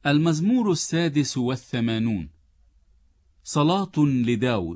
المزمور 86. صلاة لداود.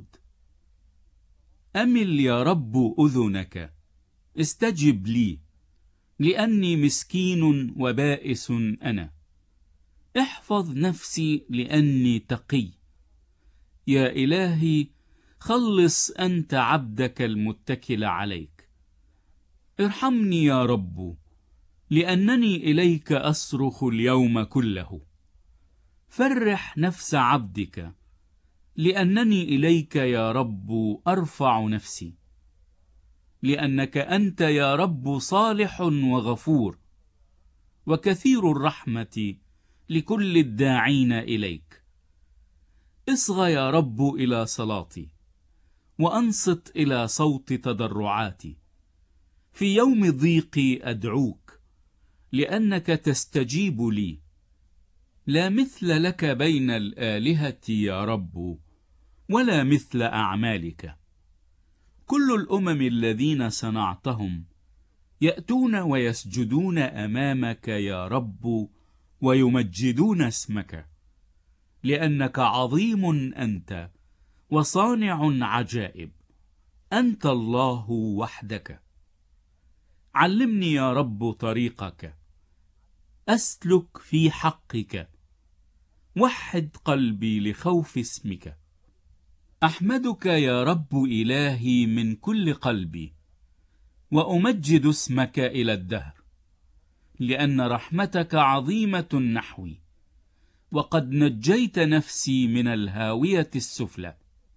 أمل يا رب أذنك، استجب لي، لأني مسكين وبائس أنا. احفظ نفسي لأني تقي، يا إلهي خلص أنت عبدك المتكل عليك. ارحمني يا رب، لأنني إليك أصرخ اليوم كله. فرح نفس عبدك، لأنني إليك يا رب أرفع نفسي. لأنك أنت يا رب صالح وغفور، وكثير الرحمة لكل الداعين إليك. اصغ يا رب إلى صلاتي، وأنصت إلى صوت تضرعاتي. في يوم ضيقي أدعوك، لأنك تستجيب لي. لا مثل لك بين الآلهة يا رب، ولا مثل أعمالك. كل الأمم الذين صنعتهم يأتون ويسجدون أمامك يا رب، ويمجدون اسمك، لأنك عظيم أنت وصانع عجائب، أنت الله وحدك. علمني يا رب طريقك، أسلك في حقك. وحد قلبي لخوف اسمك. أحمدك يا رب إلهي من كل قلبي، وأمجد اسمك إلى الدهر، لأن رحمتك عظيمة نحوي، وقد نجيت نفسي من الهاوية السفلى.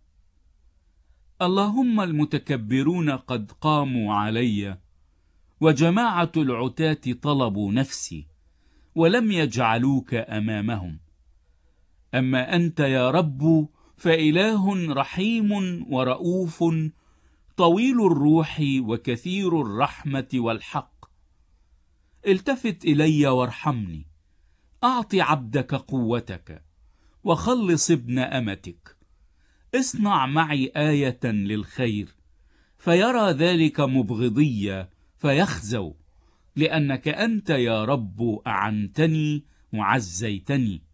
اللهم المتكبرون قد قاموا علي، وجماعة العتاة طلبوا نفسي، ولم يجعلوك أمامهم. أما أنت يا رب فإله رحيم ورؤوف، طويل الروح وكثير الرحمة والحق. التفت إلي وارحمني، أعط عبدك قوتك، وخلص ابن أمتك. اصنع معي آية للخير، فيرى ذلك مبغضي فيخزوا، لأنك أنت يا رب أعنتني وعزيتني.